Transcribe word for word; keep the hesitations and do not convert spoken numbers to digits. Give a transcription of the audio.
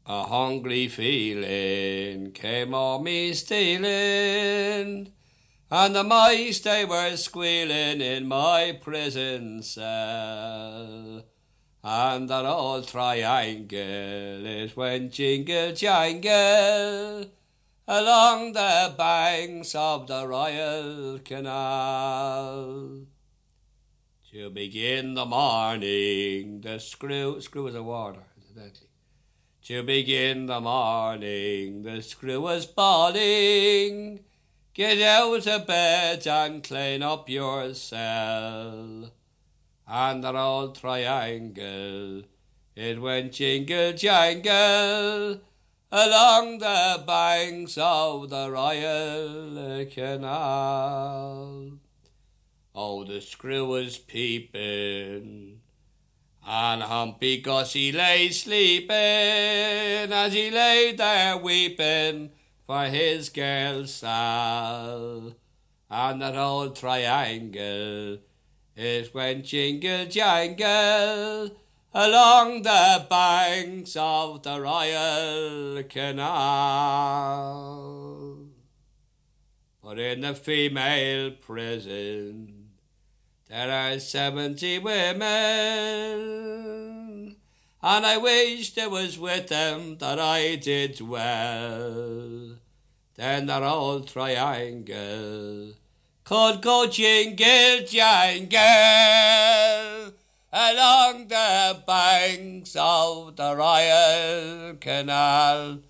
A hungry feeling came on me stealing, and the mice they were squealing in my prison cell. And that old triangle is went jingle jangle along the banks of the Royal Canal. To begin the morning, the screw, screw is a water, incidentally. To begin the morning, the screw was bawling, get out of bed and clean up your cell. And that old triangle, it went jingle jangle along the banks of the Royal Canal. Oh, the screw was peeping, and Humpy Gussie lay sleeping, as he lay there weeping for his girl Sal. And that old triangle, it went jingle jangle along the banks of the Royal Canal. But in the female prison there are seventy women, and I wished it was with them that I did dwell. Then that old triangle could go jingle jangle along the banks of the Royal Canal.